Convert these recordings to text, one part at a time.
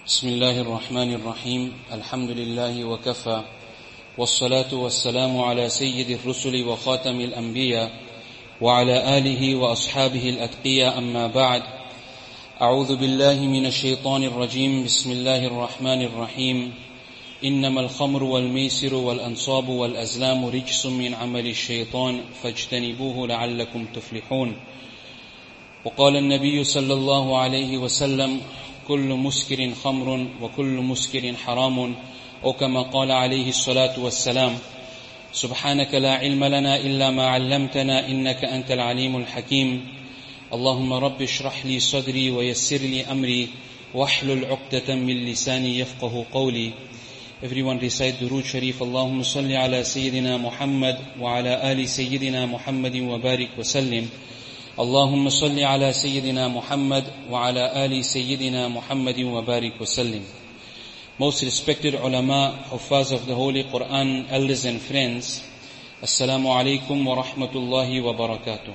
بسم الله الرحمن الرحيم الحمد لله وكفى والصلاة والسلام على سيد الرسل وخاتم الأنبياء وعلى آله وأصحابه الأتقياء أما بعد أعوذ بالله من الشيطان الرجيم بسم الله الرحمن الرحيم إنما الخمر والميسر والأنصاب والأزلام رجس من عمل الشيطان فاجتنبوه لعلكم تفلحون. وقال النبي صلى الله عليه وسلم كل مسكر خمر وكل مسكر حرام، أو كما قال عليه الصلاة والسلام. سبحانك لا علم لنا إلا ما علمتنا إنك أنت العليم الحكيم. اللهم رب اشرح لي صدري ويسر لي أمري واحلل عقدة من لساني يفقه قولي. Everyone recite Durood Sharif. اللهم صل على سيدنا محمد وعلى آل سيدنا محمد وبارك وسلم. اللهم صل على سيدنا محمد وعلى آل سيدنا محمد وبارك وسلم. Most respected ulama, huffaz of the Holy Quran, elders and friends, Assalamu alaikum wa rahmatullahi wa barakatuh.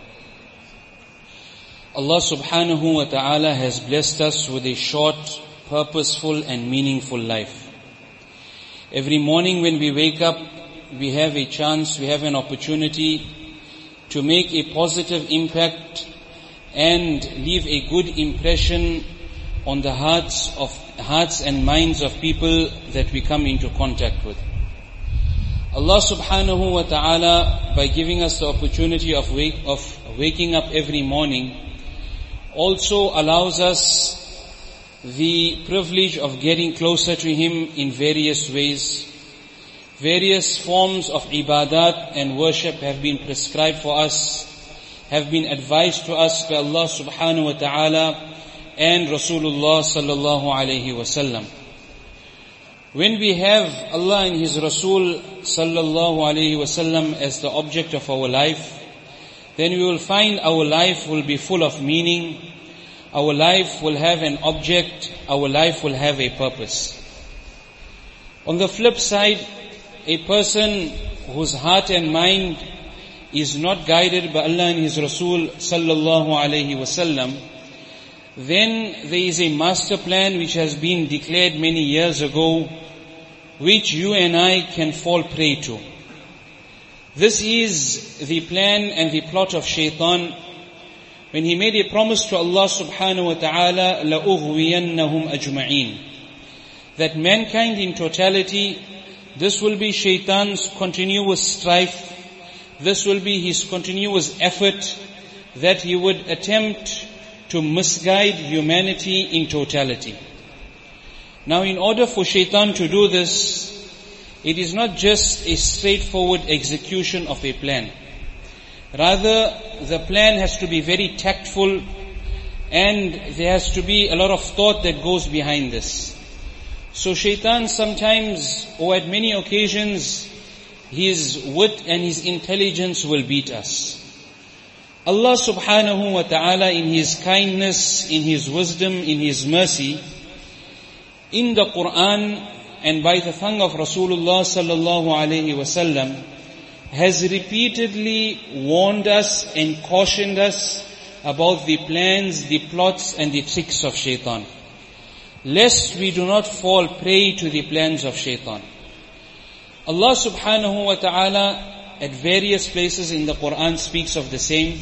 Allah subhanahu wa ta'ala has blessed us with a short, purposeful and meaningful life. Every morning when we wake up, we have a chance, we have an opportunity to make a positive impact and leave a good impression on the hearts and minds of people that we come into contact with. Allah subhanahu wa ta'ala, by giving us the opportunity of waking up every morning, also allows us the privilege of getting closer to Him in various ways. Various forms of ibadat and worship have been prescribed for us, have been advised to us by Allah subhanahu wa ta'ala and Rasulullah sallallahu alayhi wa sallam. When we have Allah and His Rasul sallallahu alayhi wa sallam as the object of our life, then we will find our life will be full of meaning, our life will have an object, our life will have a purpose. On the flip side, a person whose heart and mind is not guided by Allah and His Rasul sallallahu alayhi wasallam, then there is a master plan which has been declared many years ago, which you and I can fall prey to. This is the plan and the plot of Shaitan when he made a promise to Allah subhanahu wa ta'ala, لَأُغْوِيَنَّهُمْ أَجْمَعِينَ, that mankind in totality, this will be Shaitan's continuous strife, this will be his continuous effort that he would attempt to misguide humanity in totality. Now, in order for Shaitan to do this, it is not just a straightforward execution of a plan. Rather, the plan has to be very tactful and there has to be a lot of thought that goes behind this. So Shaitan sometimes, or at many occasions, his wit and his intelligence will beat us. Allah subhanahu wa ta'ala, in His kindness, in His wisdom, in His mercy, in the Quran and by the tongue of Rasulullah sallallahu alayhi wasallam, has repeatedly warned us and cautioned us about the plans, the plots and the tricks of Shaitan, lest we do not fall prey to the plans of Shaitan. Allah subhanahu wa ta'ala at various places in the Quran speaks of the same.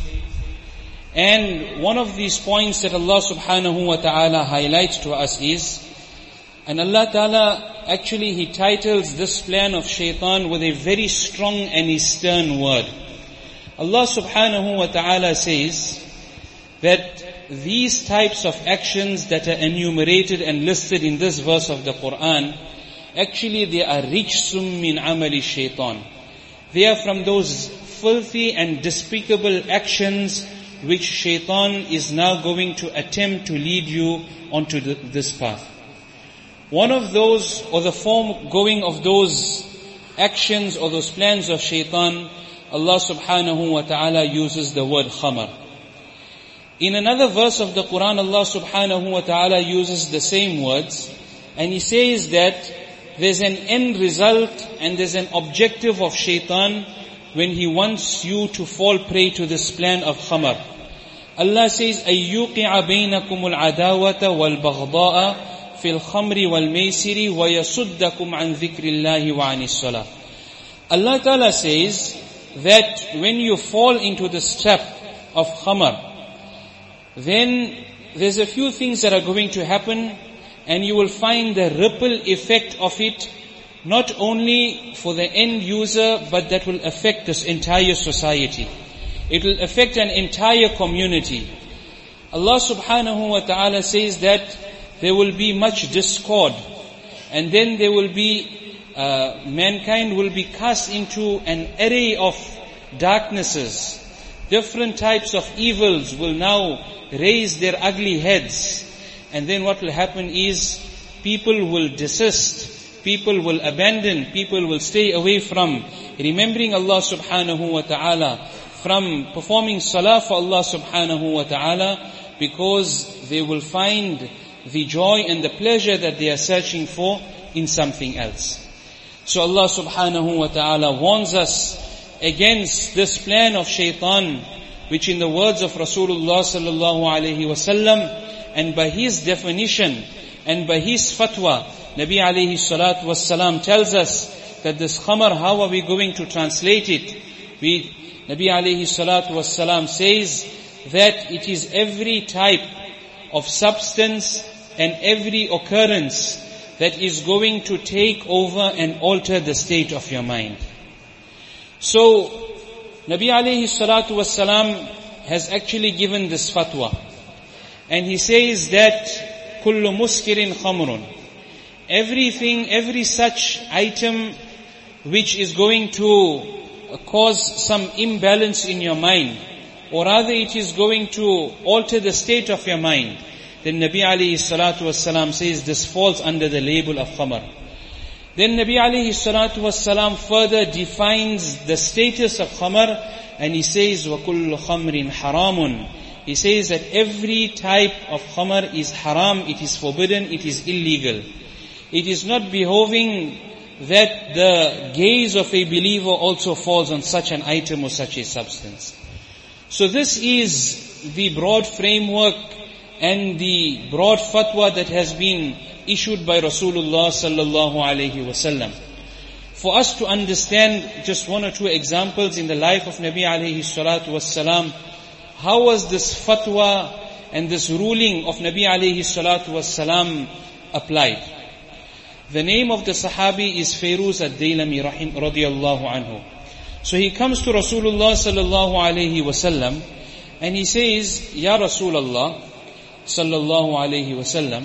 And one of these points that Allah subhanahu wa ta'ala highlights to us is, and Allah ta'ala actually He titles this plan of Shaitan with a very strong and a stern word. Allah subhanahu wa ta'ala says that these types of actions that are enumerated and listed in this verse of the Quran, actually they are rijsum min amali shaitan. They are from those filthy and despicable actions which Shaitan is now going to attempt to lead you onto this path. One of those, or the form going of those actions or those plans of Shaitan, Allah subhanahu wa ta'ala uses the word khamar. In another verse of the Quran, Allah subhanahu wa ta'ala uses the same words, and He says that there's an end result and there's an objective of Shaitan when he wants you to fall prey to this plan of khamar. Allah says, أَيُّقِعَ بَيْنَكُمُ الْعَدَاوَةَ وَالْبَغْضَاءَ فِي الْخَمْرِ وَالْمَيْسِرِ وَيَصُدَّكُمْ عَنْ ذِكْرِ اللَّهِ وَعَنِ الصَّلَاةِ. Allah Ta'ala says that when you fall into this trap of khamr, then there's a few things that are going to happen, and you will find the ripple effect of it, not only for the end user, but that will affect this entire society. It will affect an entire community. Allah subhanahu wa ta'ala says that there will be much discord, and then there will be mankind will be cast into an array of darknesses. Different types of evils will now raise their ugly heads. And then what will happen is people will desist, people will abandon, people will stay away from remembering Allah subhanahu wa ta'ala, from performing salah for Allah subhanahu wa ta'ala, because they will find the joy and the pleasure that they are searching for in something else. So Allah subhanahu wa ta'ala warns us against this plan of shaitan, which in the words of Rasulullah sallallahu alayhi wasallam, and by his definition and by his fatwa, Nabi alayhi salatu wassalam tells us that this khamr, how are we going to translate it? Nabi alayhi salatu wassalam says that it is every type of substance and every occurrence that is going to take over and alter the state of your mind. So, Nabi alayhi salatu wassalam has actually given this fatwa. And he says that, كُلُّ مُسْكِرٍ خَمْرٌ. Everything, every such item which is going to cause some imbalance in your mind, or rather it is going to alter the state of your mind, then Nabi alayhi salatu wassalam says this falls under the label of khamr. Then Nabi alayhi salatu wassalam further defines the status of khamr, and he says, وَكُلُّ خَمْرٍ حَرَامٌ. He says that every type of khamr is haram, it is forbidden, it is illegal. It is not behoving that the gaze of a believer also falls on such an item or such a substance. So this is the broad framework and the broad fatwa that has been issued by Rasulullah sallallahu alayhi wasallam. For us to understand just one or two examples in the life of Nabi alayhi salatu wassalam, how was this fatwa and this ruling of Nabi alayhi salatu wassalam applied? The name of the Sahabi is Fairuz ad-Daylami radiyallahu anhu. So he comes to Rasulullah sallallahu alayhi wasallam and he says, Ya Rasulullah sallallahu alayhi wasallam,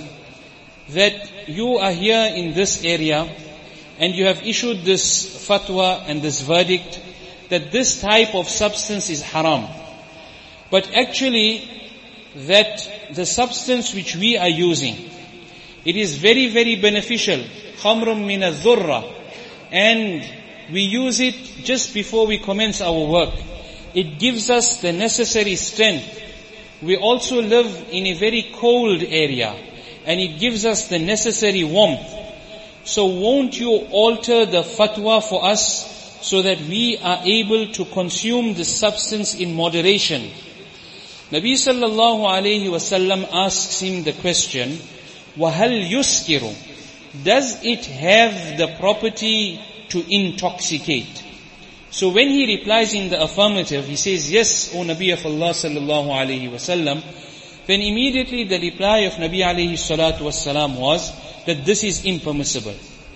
that you are here in this area and you have issued this fatwa and this verdict that this type of substance is haram. But actually, that the substance which we are using, it is very, very beneficial. Khamrum min al-dhurra. And we use it just before we commence our work. It gives us the necessary strength. We also live in a very cold area, and it gives us the necessary warmth. So won't you alter the fatwa for us so that we are able to consume this substance in moderation? Nabi sallallahu alayhi wasallam asks him the question, وَهَلْ يُسْكِرُ? Does it have the property to intoxicate? So when he replies in the affirmative, he says, yes, O Nabi of Allah sallallahu alayhi wasallam, then immediately the reply of Nabi alayhi salatu wasalam was that this is impermissible.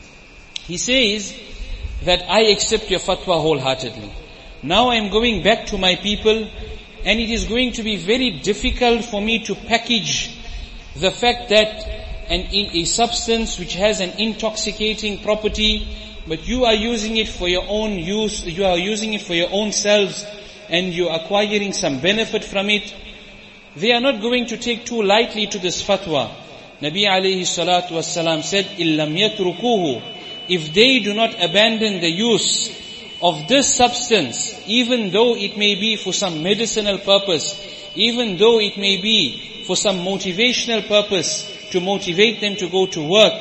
He says that I accept your fatwa wholeheartedly. Now I am going back to my people, and it is going to be very difficult for me to package the fact that a substance which has an intoxicating property, but you are using it for your own use, you are using it for your own selves, and you are acquiring some benefit from it. They are not going to take too lightly to this fatwa. Nabi alayhi salatu wassalam said, إِلَّمْ يَتْرُكُوهُ. If they do not abandon the use of this substance, even though it may be for some medicinal purpose, even though it may be for some motivational purpose, to motivate them to go to work,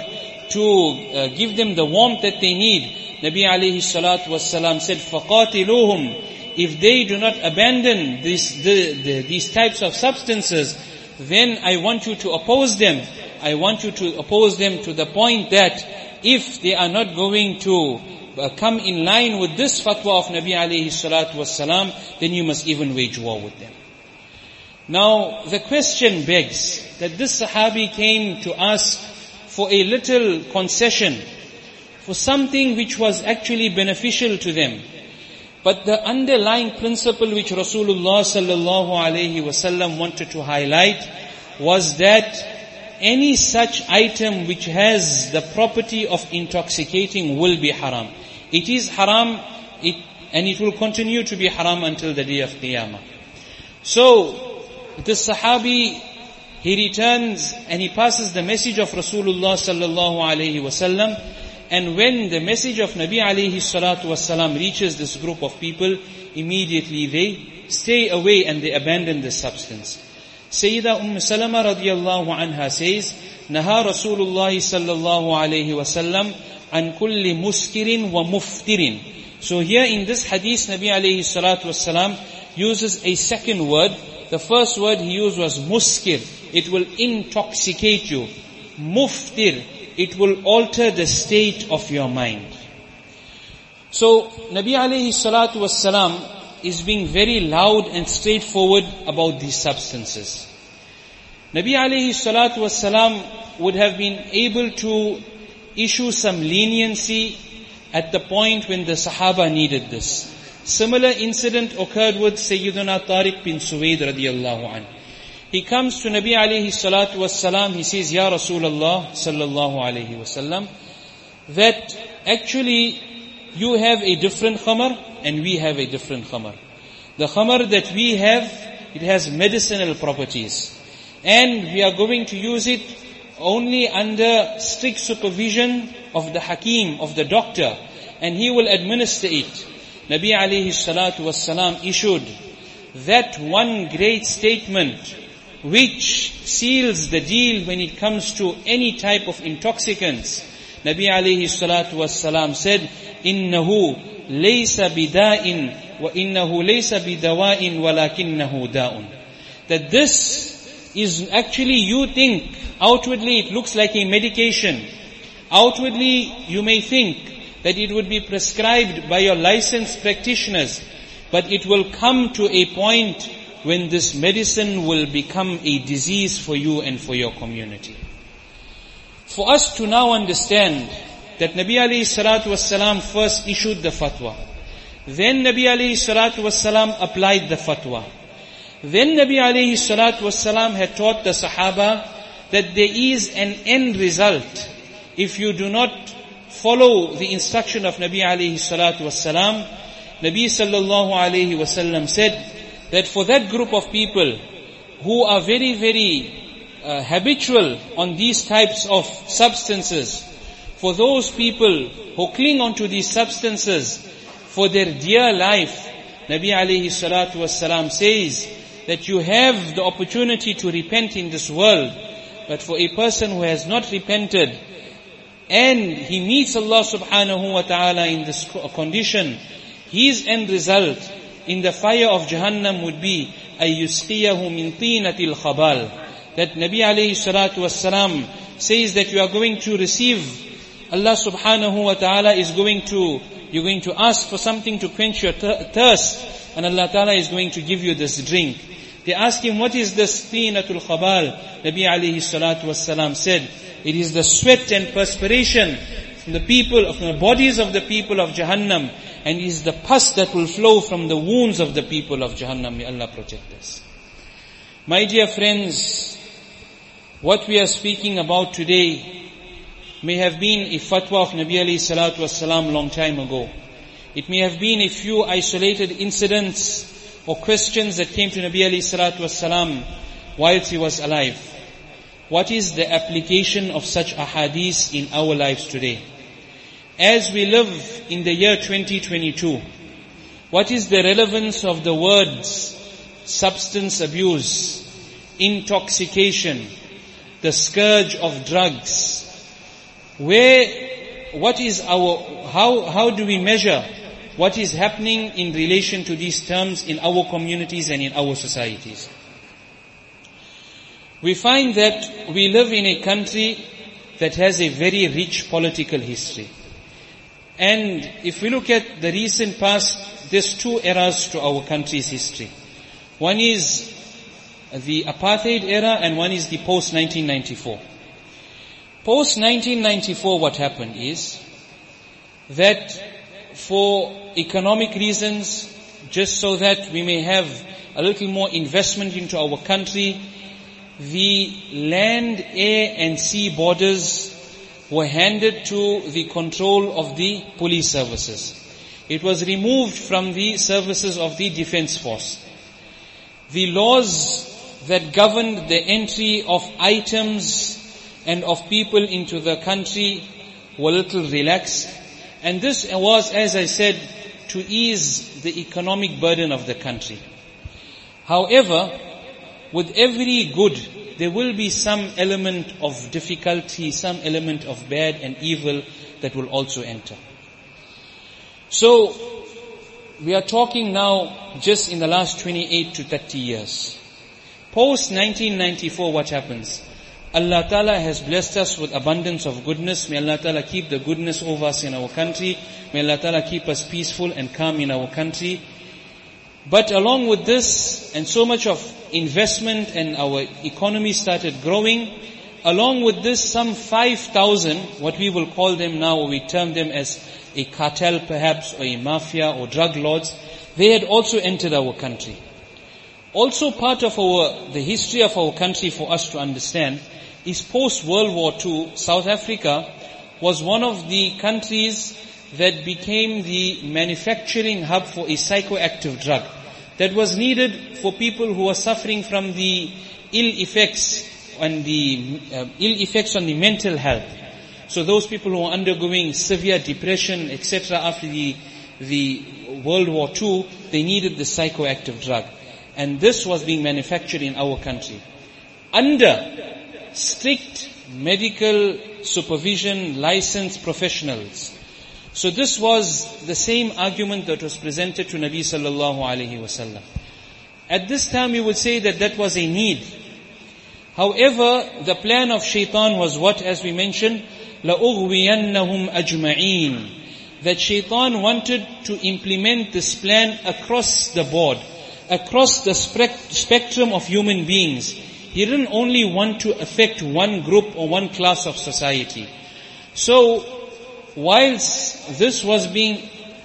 to give them the warmth that they need, Nabi alayhi salatu wassalam said, فَقَاتِلُوهُمْ. If they do not abandon these types of substances, then I want you to oppose them. I want you to oppose them to the point that if they are not going to come in line with this fatwa of Nabi alayhi salatu wassalam, then you must even wage war with them. Now, the question begs that this Sahabi came to ask for a little concession, for something which was actually beneficial to them. But the underlying principle which Rasulullah sallallahu alaihi wasallam wanted to highlight was that any such item which has the property of intoxicating will be haram. It is haram, and it will continue to be haram until the day of Qiyamah. So, this Sahabi, he returns and he passes the message of Rasulullah sallallahu alaihi wasallam. And when the message of Nabi alayhi salatu wasalam reaches this group of people, immediately they stay away and they abandon this substance. Sayyida Salama radiyallahu anha says, Naha Rasulullah sallallahu alayhi wasallam an kulli muskirin wa muftirin. So here in this hadith, Nabi alayhi salatu wasalam uses a second word. The first word he used was muskir. It will intoxicate you. Muftir, it will alter the state of your mind. So, Nabi alayhi salatu wassalam is being very loud and straightforward about these substances. Nabi alayhi salatu wassalam would have been able to issue some leniency at the point when the Sahaba needed this. Similar incident occurred with Sayyiduna Tariq bin Suwaid radiyallahu anhu. He comes to Nabi alayhi salatu wassalam, he says, Ya Rasulullah sallallahu alayhi wasallam, that actually you have a different khamar and we have a different khamar. The khamar that we have, it has medicinal properties. And we are going to use it only under strict supervision of the hakim, of the doctor. And he will administer it. Nabi alayhi salatu wassalam issued that one great statement which seals the deal when it comes to any type of intoxicants. Nabi alayhi salatu wassalam said, إِنَّهُ لَيْسَ بِدَاءٍ وَإِنَّهُ لَيْسَ بِدَوَاءٍ وَلَكِنَّهُ دَاءٌ. That this is actually, you think, outwardly it looks like a medication. Outwardly you may think that it would be prescribed by your licensed practitioners, but it will come to a point when this medicine will become a disease for you and for your community. For us to now understand that Nabi alayhi salatu wassalam first issued the fatwa, then Nabi alayhi salatu wassalam applied the fatwa, then Nabi alayhi salatu wassalam had taught the Sahaba that there is an end result if you do not follow the instruction of Nabi alayhi salatu wassalam. Nabi sallallahu alayhi wasallam said that for that group of people who are very, very habitual on these types of substances, for those people who cling onto these substances for their dear life, Nabi alayhi salatu wassalam says that you have the opportunity to repent in this world, but for a person who has not repented and he meets Allah subhanahu wa ta'ala in this condition, his end result in the fire of Jahannam would be أَيُسْقِيَهُ مِنْ طِينَةِ الْخَبَالِ. That Nabi alayhi salatu wassalam says that you are going to receive, Allah subhanahu wa ta'ala is you're going to ask for something to quench your thirst, and Allah ta'ala is going to give you this drink. They ask him, what is this teenatul khabal? Nabi alayhi salatu wassalam said, it is the sweat and perspiration from the bodies of the people of Jahannam, and it is the pus that will flow from the wounds of the people of Jahannam. May Allah protect us. My dear friends, what we are speaking about today may have been a fatwa of Nabi alayhi salatu wassalam long time ago. It may have been a few isolated incidents or questions that came to Nabi alayhi salatu wassalam whilst he was alive. What is the application of such ahadith in our lives today? As we live in the year 2022, what is the relevance of the words substance abuse, intoxication, the scourge of drugs? How do we measure what is happening in relation to these terms in our communities and in our societies? we find that we live in a country that has a very rich political history. And if we look at the recent past, there's two eras to our country's history. One is the apartheid era and one is the post-1994. Post-1994, what happened is that for economic reasons, just so that we may have a little more investment into our country, the land, air and sea borders were handed to the control of the police services. It was removed from the services of the defense force. The laws that governed the entry of items and of people into the country were a little relaxed. And this was, as I said, to ease the economic burden of the country. However, with every good, there will be some element of difficulty, some element of bad and evil that will also enter. So, we are talking now just in the last 28 to 30 years. Post 1994, what happens? Allah Ta'ala has blessed us with abundance of goodness. May Allah Ta'ala keep the goodness over us in our country. May Allah Ta'ala keep us peaceful and calm in our country. But along with this, and so much of investment and our economy started growing, along with this, some 5,000, what we will call them now, or we term them as a cartel perhaps, or a mafia, or drug lords, they had also entered our country. Also part of the history of our country for us to understand is post-World War II, South Africa was one of the countries that became the manufacturing hub for a psychoactive drug that was needed for people who were suffering from the ill effects on the mental health. So those people who were undergoing severe depression, etc. after the World War II, they needed the psychoactive drug. And this was being manufactured in our country under strict medical supervision, licensed professionals. So this was the same argument that was presented to Nabi sallallahu alaihi wasallam. At this time we would say that was a need. However, the plan of shaitan was what, as we mentioned, لَأُغْوِيَنَّهُمْ أَجْمَعِينَ. That shaitan wanted to implement this plan across the board, across the spectrum of human beings. He didn't only want to affect one group or one class of society. So, whilst this was being,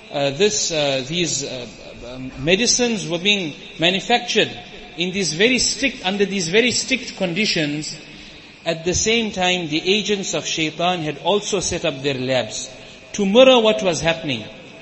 these medicines were being manufactured in under these very strict conditions, at the same time the agents of shaitan had also set up their labs to mirror what was happening.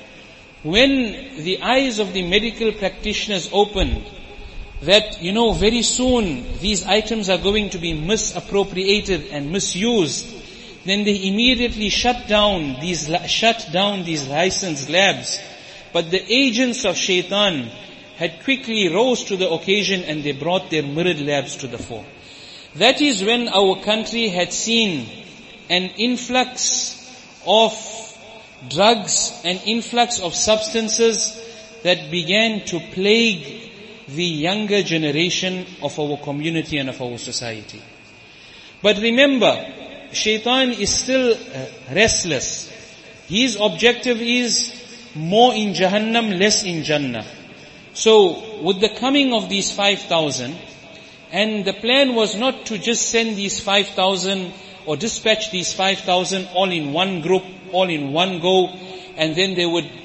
When the eyes of the medical practitioners opened, that, very soon these items are going to be misappropriated and misused, then they immediately shut down these licensed labs. But the agents of shaitan had quickly rose to the occasion and they brought their mirrored labs to the fore. That is when our country had seen an influx of drugs, an influx of substances that began to plague the younger generation of our community and of our society. But remember, shaitan is still restless. His objective is more in Jahannam, less in Jannah. So, with the coming of these 5,000, and the plan was not to just send these 5,000 or dispatch these 5,000 all in one group, all in one go, and then they would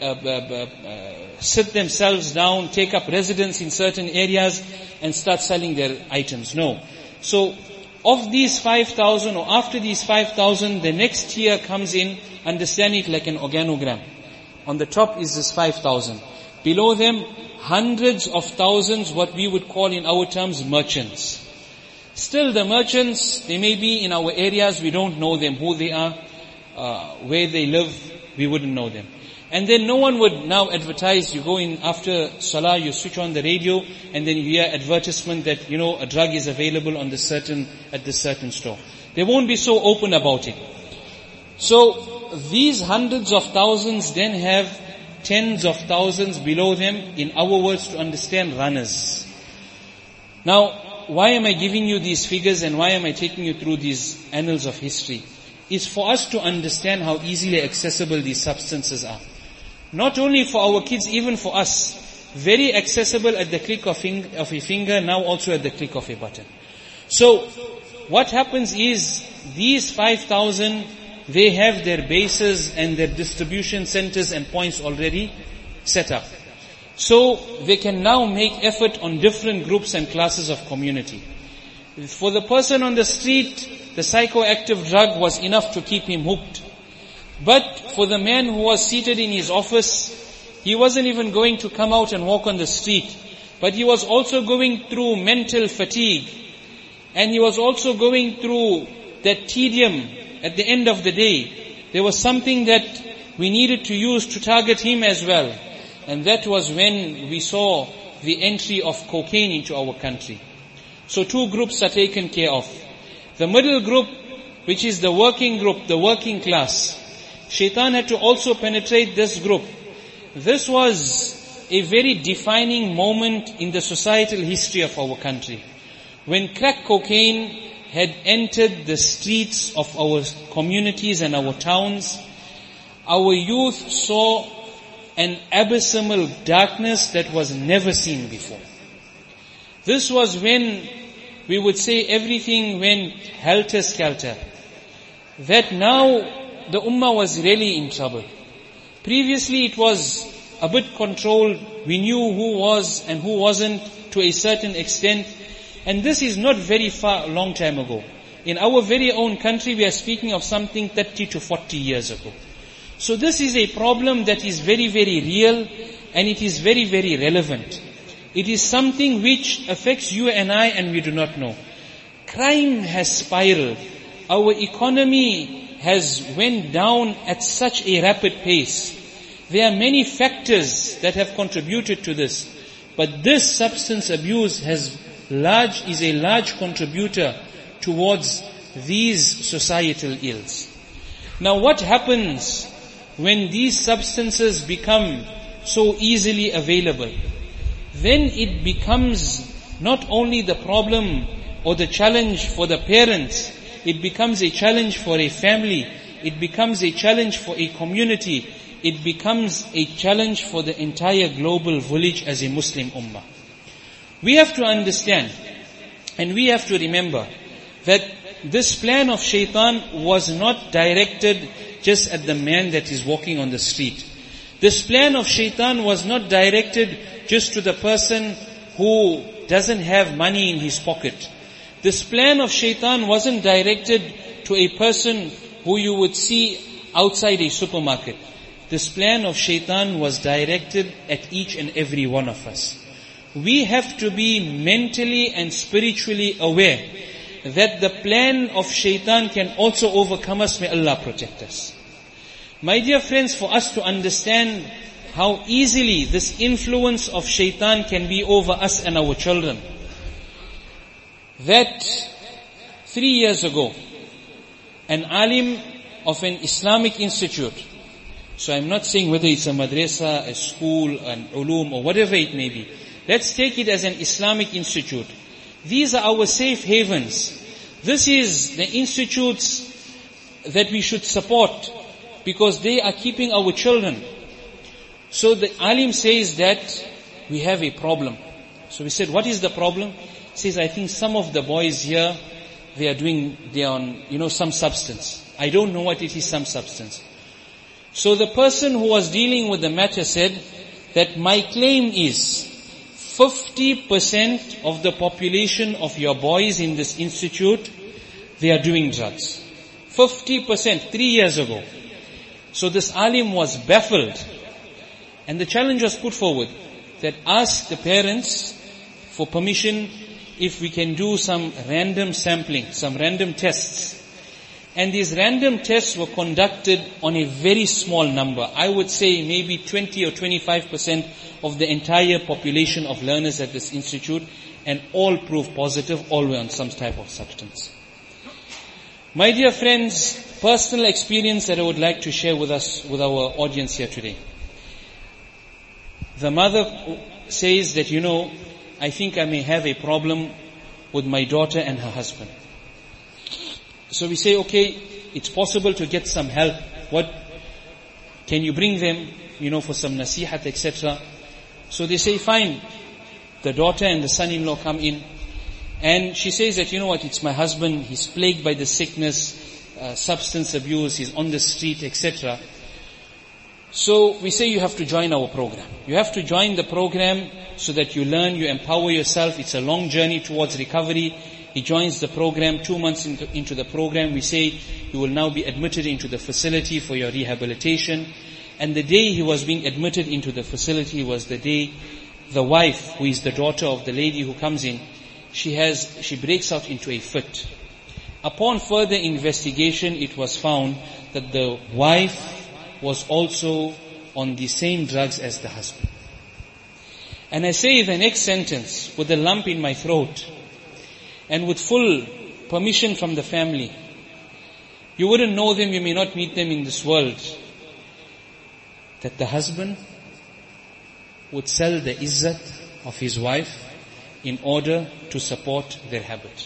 sit themselves down, take up residence in certain areas and start selling their items. No. So, of these 5,000 or after these 5,000, the next tier comes in, understand it like an organogram. On the top is this 5,000. Below them, hundreds of thousands, what we would call in our terms merchants. Still the merchants, they may be in our areas, we don't know them, who they are, where they live, we wouldn't know them. And then no one would now advertise, you go in after Salah, you switch on the radio, and then you hear advertisement that, a drug is available at this certain store. They won't be so open about it. So, these hundreds of thousands then have tens of thousands below them, in our words to understand, runners. Now, why am I giving you these figures and why am I taking you through these annals of history? Is for us to understand how easily accessible these substances are. Not only for our kids, even for us. Very accessible at the click of a finger, now also at the click of a button. So, what happens is, these 5,000, they have their bases and their distribution centers and points already set up. So, they can now make effort on different groups and classes of community. For the person on the street, the psychoactive drug was enough to keep him hooked. But for the man who was seated in his office, he wasn't even going to come out and walk on the street. But he was also going through mental fatigue. And he was also going through that tedium at the end of the day. There was something that we needed to use to target him as well. And that was when we saw the entry of cocaine into our country. So two groups are taken care of. The middle group, which is the working group, the working class. Shaitan had to also penetrate this group. This was a very defining moment in the societal history of our country. When crack cocaine had entered the streets of our communities and our towns, our youth saw an abysmal darkness that was never seen before. This was when we would say everything went helter-skelter. That now the ummah was really in trouble. Previously it was a bit controlled. We knew who was and who wasn't to a certain extent. And this is not very far, long time ago. In our very own country, we are speaking of something 30 to 40 years ago. So this is a problem that is very, very real and it is very, very relevant. It is something which affects you and I and we do not know. Crime has spiraled. Our economy has went down at such a rapid pace. There are many factors that have contributed to this. But this substance abuse is a large contributor towards these societal ills. Now what happens when these substances become so easily available? Then it becomes not only the problem or the challenge for the parents, it becomes a challenge for a family, it becomes a challenge for a community, it becomes a challenge for the entire global village as a Muslim ummah. We have to understand and we have to remember that this plan of shaitan was not directed just at the man that is walking on the street. This plan of shaitan was not directed just to the person who doesn't have money in his pocket. This plan of shaitan wasn't directed to a person who you would see outside a supermarket. This plan of shaitan was directed at each and every one of us. We have to be mentally and spiritually aware that the plan of shaitan can also overcome us. May Allah protect us. My dear friends, for us to understand how easily this influence of shaitan can be over us and our children, that 3 years ago, an alim of an Islamic institute, so I'm not saying whether it's a madrasa, a school, an ulum, or whatever it may be. Let's take it as an Islamic institute. These are our safe havens. This is the institutes that we should support because they are keeping our children. So the alim says that we have a problem. So we said, what is the problem? He says, I think some of the boys here, they are on, some substance. I don't know what it is, some substance. So the person who was dealing with the matter said that my claim is 50% of the population of your boys in this institute, they are doing drugs. 50%, 3 years ago. So this alim was baffled. And the challenge was put forward that ask the parents for permission if we can do some random sampling, some random tests. And these random tests were conducted on a very small number. I would say maybe 20 or 25% of the entire population of learners at this institute, and all proved positive, all were on some type of substance. My dear friends, personal experience that I would like to share with us, with our audience here today. The mother says that, I think I may have a problem with my daughter and her husband. So we say, okay, it's possible to get some help. What can you bring them, for some nasihat, etc. So they say, fine. The daughter and the son-in-law come in, and she says that, it's my husband, he's plagued by the sickness, substance abuse, he's on the street, etc. So we say you have to join our program. You have to join the program so that you learn, you empower yourself. It's a long journey towards recovery. He joins the program. 2 months into the program, we say you will now be admitted into the facility for your rehabilitation. And the day he was being admitted into the facility was the day the wife, who is the daughter of the lady who comes in, she breaks out into a fit. Upon further investigation, it was found that the wife was also on the same drugs as the husband. And I say the next sentence with a lump in my throat and with full permission from the family. You wouldn't know them, you may not meet them in this world. That the husband would sell the izzat of his wife in order to support their habit.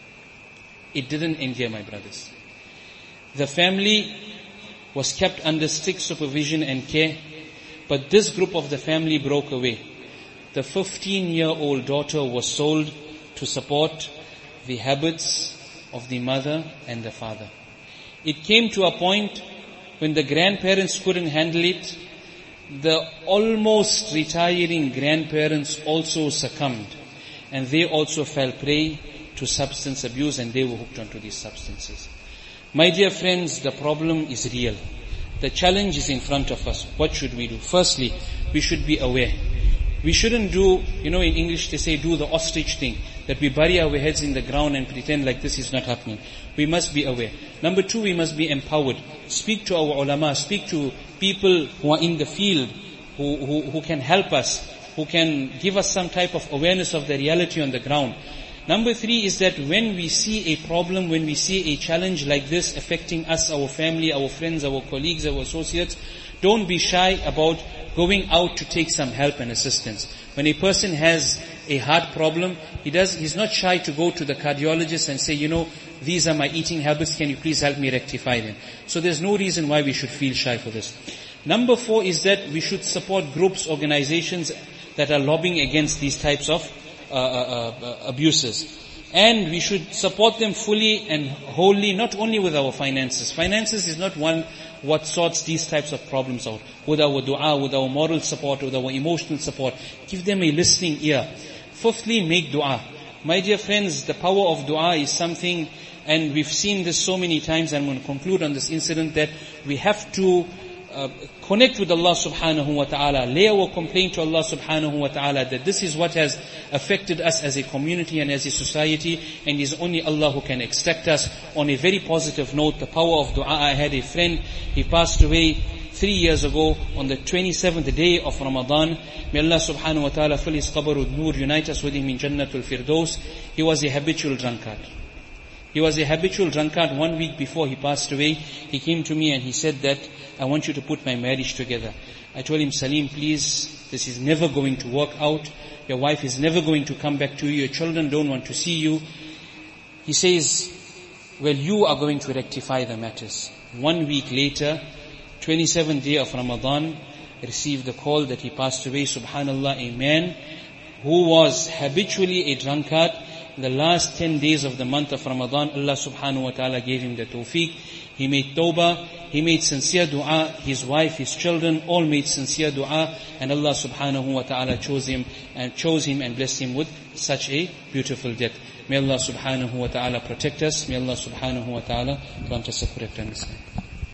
It didn't end here, my brothers. The family was kept under strict supervision and care, but this group of the family broke away. The 15-year-old daughter was sold to support the habits of the mother and the father. It came to a point when the grandparents couldn't handle it. The almost retiring grandparents also succumbed, and they also fell prey to substance abuse, and they were hooked onto these substances. My dear friends, the problem is real. The challenge is in front of us. What should we do? Firstly, we should be aware. We shouldn't do, in English they say, do the ostrich thing, that we bury our heads in the ground and pretend like this is not happening. We must be aware. Number 2, we must be empowered. Speak to our ulama, speak to people who are in the field, who can help us, who can give us some type of awareness of the reality on the ground. Number 3 is that when we see a problem, when we see a challenge like this affecting us, our family, our friends, our colleagues, our associates, don't be shy about going out to take some help and assistance. When a person has a heart problem, he's not shy to go to the cardiologist and say, these are my eating habits, can you please help me rectify them? So there's no reason why we should feel shy for this. Number 4 is that we should support groups, organizations that are lobbying against these types of abuses. And we should support them fully and wholly, not only with our finances. Finances is not what sorts these types of problems out. With our dua, with our moral support, with our emotional support. Give them a listening ear. 5thly, make dua. My dear friends, the power of dua is something, and we've seen this so many times, and I'm going to conclude on this incident, that we have to connect with Allah subhanahu wa ta'ala, lay our complaint to Allah subhanahu wa ta'ala, that this is what has affected us as a community and as a society, and it is only Allah who can extract us. On a very positive note, the power of dua. I had a friend, he passed away 3 years ago on the 27th day of Ramadan. May Allah subhanahu wa ta'ala fill his qabr with nur, unite us with him in Jannatul Firdaus. He was a habitual drunkard. 1 week before he passed away, he came to me and he said that, I want you to put my marriage together. I told him, Salim, please, this is never going to work out. Your wife is never going to come back to you. Your children don't want to see you. He says, well, you are going to rectify the matters. 1 week later, 27th day of Ramadan, received the call that he passed away. Subhanallah, a man who was habitually a drunkard. In the last 10 days of the month of Ramadan, Allah subhanahu wa ta'ala gave him the tawfiq. He made tawbah, he made sincere dua, his wife, his children, all made sincere dua, and Allah subhanahu wa ta'ala chose him and blessed him with such a beautiful death. May Allah subhanahu wa ta'ala protect us. May Allah subhanahu wa ta'ala grant us a correct understanding.